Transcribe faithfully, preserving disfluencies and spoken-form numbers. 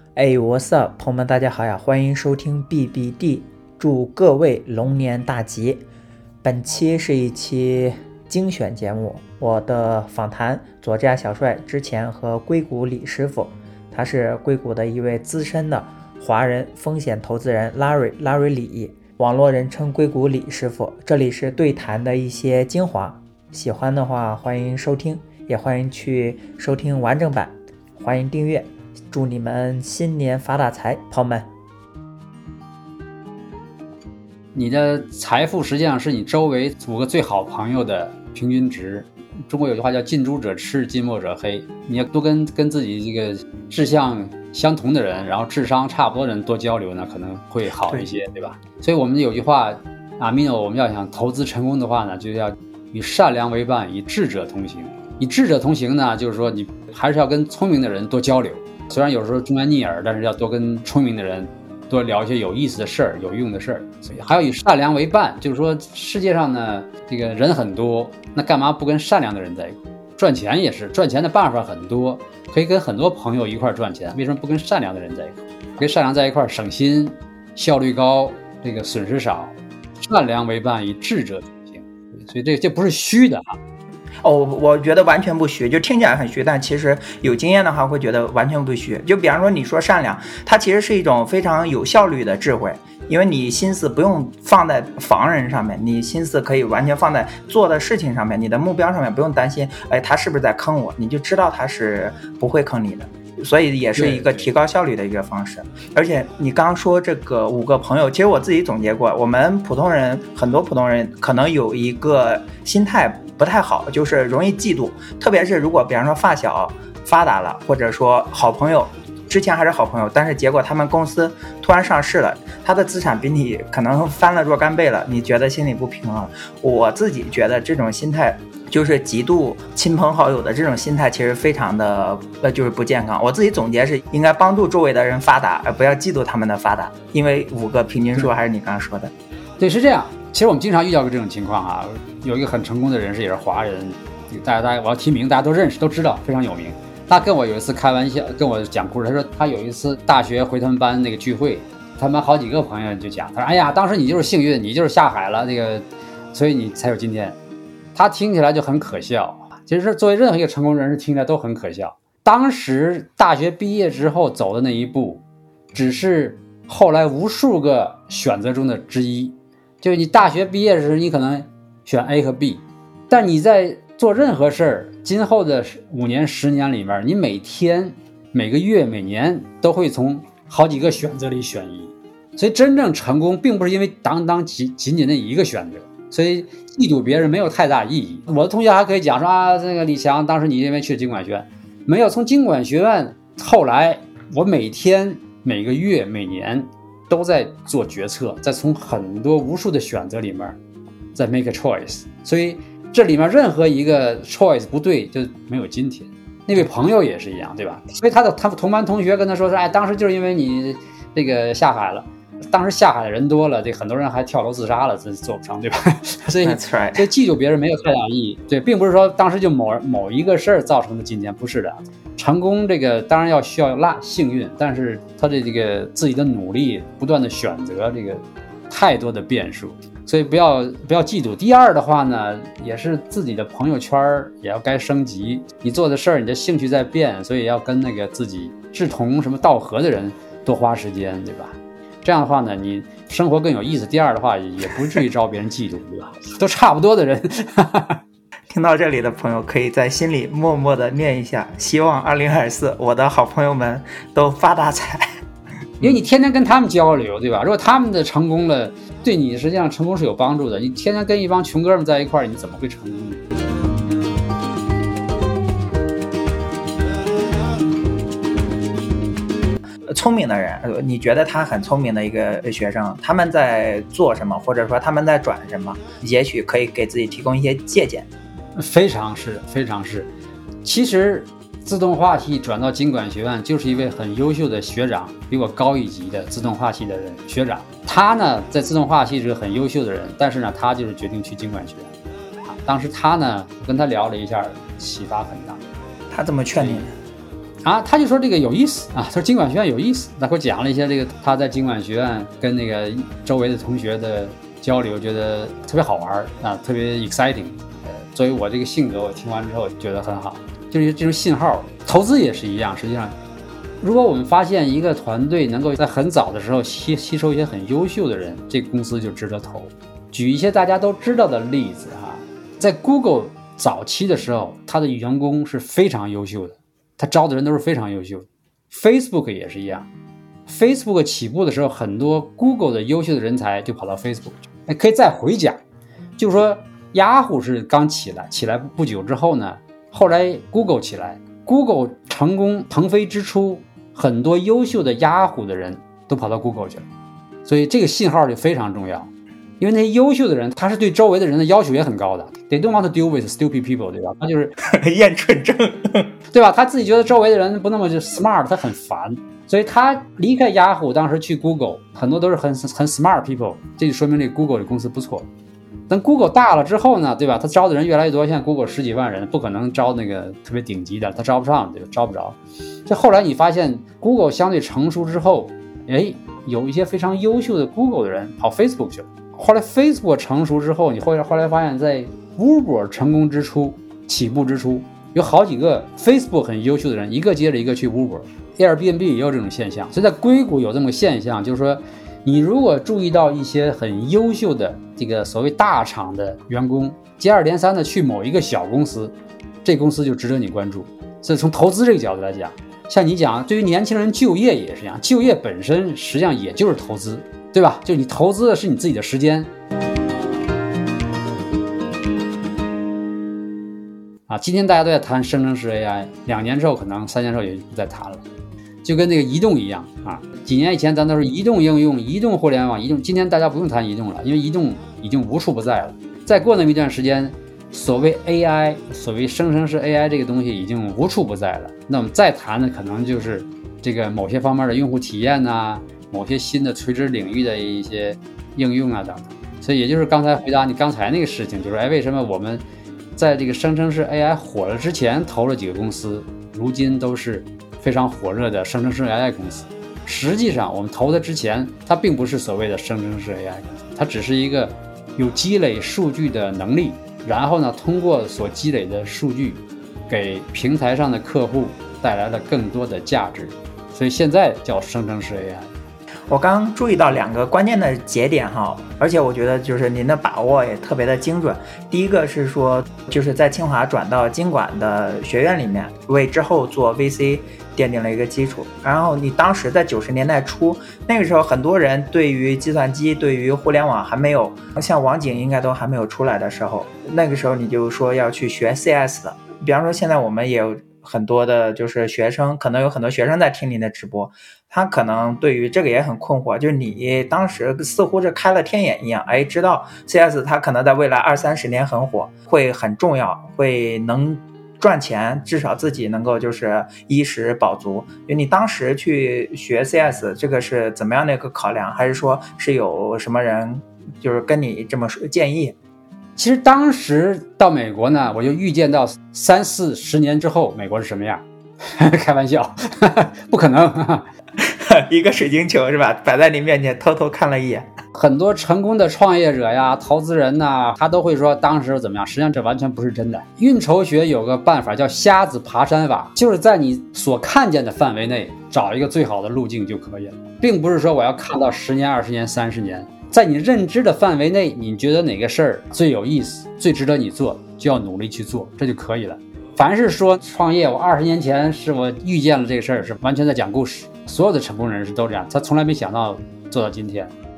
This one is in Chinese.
哎，What's up，朋友们，大家好呀！欢迎收听 B B D， 祝各位龙年大吉。本期是一期精选节目，我的访谈左家小帅之前和硅谷李师傅，他是硅谷的一位资深的华人风险投资人 Larry Larry 李，网络人称硅谷李师傅。这里是对谈的一些精华，喜欢的话欢迎收听，也欢迎去收听完整版，欢迎订阅。祝你们新年发大财，朋友们！ 你的财富实际上是你周围五个最好朋友的平均值。中国有句话叫近朱者赤，近墨者黑。你要多跟跟自己这个志向相同的人，然后智商差不多的人多交流呢，可能会好一些， 对, 对吧？所以我们有句话啊 Mino， 我们要想投资成功的话呢，就要与善良为伴，以智者同行。以智者同行呢，就是说你还是要跟聪明的人多交流。虽然有时候忠言逆耳，但是要多跟聪明的人多聊一些有意思的事儿、有用的事儿。所以还要以善良为伴，就是说世界上呢，这个人很多，那干嘛不跟善良的人在一块？赚钱也是，赚钱的办法很多，可以跟很多朋友一块赚钱，为什么不跟善良的人在一块？跟善良在一块，省心，效率高，这个损失少。善良为伴，以智者同行。所以这这不是虚的啊。 哦，我觉得完全不虚，就听起来很虚，但其实有经验的话会觉得完全不虚。就比方说你说善良，它其实是一种非常有效率的智慧，因为你心思不用放在防人上面，你心思可以完全放在做的事情上面，你的目标上面，不用担心哎他是不是在坑我，你就知道他是不会坑你的。所以也是一个提高效率的一个方式。而且你刚刚说这个五个朋友，其实我自己总结过，我们普通人很多普通人可能有一个心态不太好，就是容易嫉妒，特别是如果比方说发小发达了，或者说好朋友之前还是好朋友，但是结果他们公司突然上市了，他的资产比你可能翻了若干倍了，你觉得心里不平衡。我自己觉得这种心态就是嫉妒亲朋好友的这种心态，其实非常的呃就是不健康。我自己总结是应该帮助周围的人发达，而不要嫉妒他们的发达，因为五个平均数还是你刚刚说的。 对，是这样。其实我们经常遇到过这种情况啊，有一个很成功的人士也是华人，大家大家我要提名，大家都认识都知道，非常有名。他跟我有一次开玩笑，跟我讲故事，他说他有一次大学回他们班那个聚会，他们好几个朋友就讲，他说哎呀，当时你就是幸运，你就是下海了，这个所以你才有今天。他听起来就很可笑，其实作为任何一个成功人士听起来都很可笑。当时大学毕业之后走的那一步，只是后来无数个选择中的之一。就是你大学毕业时你可能选 A 和 B， 但你在做任何事儿，今后的五年十年里面，你每天每个月每年都会从好几个选择里选一。所以真正成功并不是因为当当仅仅仅那一个选择，所以嫉妒别人没有太大意义。我的同学还可以讲说啊，这个李强当时你因为去经管学院，没有从经管学院，后来我每天每个月每年都在做决策，在从很多无数的选择里面在 make a choice， 所以这里面任何一个 choice 不对就没有今天。那位朋友也是一样，对吧？所以他的他同班同学跟他说说，哎，当时就是因为你这个下海了，当时下海的人多了，这很多人还跳楼自杀了，这做不成，对吧？所以所以嫉妒别人没有太大意义。对，并不是说当时就某某一个事儿造成的今天，不是的。成功这个当然要需要拉幸运，但是他的这个自己的努力，不断的选择，这个太多的变数，所以不要不要嫉妒。第二的话呢，也是自己的朋友圈也要该升级，你做的事儿，你的兴趣在变，所以要跟那个自己志同什么道合的人多花时间，对吧？这样的话呢，你生活更有意思。第二的话，也不至于招别人嫉妒，对吧？都差不多的人。 听到这里的朋友，可以在心里默默的念一下：希望二零二四我的好朋友们都发大财。 因为你天天跟他们交流，对吧？如果他们的成功了，对你实际上成功是有帮助的。你天天跟一帮穷哥们在一块儿，你怎么会成功呢？ 聪明的人，你觉得他很聪明的一个学生，他们在做什么，或者说他们在转什么，也许可以给自己提供一些借鉴。 非常是，非常是。其实自动化系转到经管学院，就是一位很优秀的学长，比我高一级的自动化系的人学长。他呢，在自动化系是个很优秀的人，但是呢，他就是决定去经管学院。当时他呢，我跟他聊了一下，启发很大。 他怎么劝你？ 啊，他就说这个有意思啊，他说经管学院有意思，他给我讲了一些这个他在经管学院跟那个周围的同学的交流，觉得特别好玩啊，特别 exciting。呃，作为我这个性格，我听完之后觉得很好，就是这种信号。投资也是一样，实际上，如果我们发现一个团队能够在很早的时候吸吸收一些很优秀的人，这个公司就值得投。举一些大家都知道的例子哈，在 Google 早期的时候，他的员工是非常优秀的。他招的人都是非常优秀的 ，Facebook 也是一样。Facebook 起步的时候，很多 Google 的优秀的人才就跑到 Facebook 去。可以再回讲，就是说 Yahoo 是刚起来，起来不久之后呢，后来 Google 起来 ，Google 成功腾飞之初，很多优秀的 Yahoo 的人都跑到 Google 去了，所以这个信号就非常重要。因为那些优秀的人，他是对周围的人的要求也很高的。They don't want to deal with stupid people， 对吧？他就是验蠢症， 对吧？他自己觉得周围的人不那么就 smart， 他很烦，所以他离开雅虎，当时去 Google， 很多都是很很 smart people， 这就说明这 Google 的公司不错。等 Google 大了之后呢，对吧？他招的人越来越多，现在 Google 十几万人，不可能招那个特别顶级的，他招不上，对吧？招不着。这后来你发现 Google 相对成熟之后，哎，有一些非常优秀的 Google 的人跑 Facebook 去了。后来 Facebook 成熟之后，你后来后来发现，在 Uber 成功之初，起步之初，有好几个 Facebook 很优秀的人，一个接着一个去 Uber。Airbnb 也有这种现象，所以在硅谷有这么个现象，就是说，你如果注意到一些很优秀的这个所谓大厂的员工，接二连三的去某一个小公司，这公司就值得你关注。所以从投资这个角度来讲，像你讲，对于年轻人就业也是一样，就业本身实际上也就是投资。对吧？就你投资的是你自己的时间啊！今天大家都在谈生成式 A I， 两年之后可能三年之后也不再谈了，就跟那个移动一样啊！几年以前咱都是移动应用、移动互联网、移动，今天大家不用谈移动了，因为移动已经无处不在了。再过那么一段时间，所谓 A I， 所谓生成式 A I 这个东西已经无处不在了。那我们再谈的可能就是这个某些方面的用户体验啊。某些新的垂直领域的一些应用啊等等，所以也就是刚才回答你刚才那个事情，就是哎，为什么我们在这个生成式 A I 火了之前投了几个公司，如今都是非常火热的生成式 A I 公司？实际上我们投的之前，它并不是所谓的生成式 A I 公司，它只是一个有积累数据的能力，然后呢，通过所积累的数据，给平台上的客户带来了更多的价值，所以现在叫生成式 A I。 我刚刚注意到两个关键的节点哈，而且我觉得就是您的把握也特别的精准。第一个是说，就是在清华转到经管的学院里面，为之后做 V C 奠定了一个基础。然后你当时在九十年代初，那个时候很多人对于计算机、对于互联网还没有像网景应该都还没有出来的时候，那个时候你就说要去学 C S 的。比方说现在我们也有很多的就是学生，可能有很多学生在听您的直播，他可能对于这个也很困惑，就是你当时似乎是开了天眼一样，哎，知道 C S 它可能在未来二三十年很火，会很重要，会能赚钱，至少自己能够就是衣食饱足。就你当时去学 C S 这个是怎么样的一个考量，还是说是有什么人就是跟你这么说建议？ 其实当时到美国呢，我就预见到三四十年之后美国是什么样。开玩笑，不可能。 一个水晶球是吧，摆在你面前偷偷看了一眼。 很多成功的创业者呀、投资人呐，他都会说当时怎么样，实际上这完全不是真的。运筹学有个办法叫瞎子爬山法，就是在你所看见的范围内找一个最好的路径就可以了，并不是说我要看到十年、二十年、三十年。在你认知的范围内，你觉得哪个事儿最有意思、最值得你做，就要努力去做，这就可以了。凡是说创业，我二十年前是我预见了这个事儿，是完全在讲故事。所有的成功人士都这样，他从来没想到做到今天。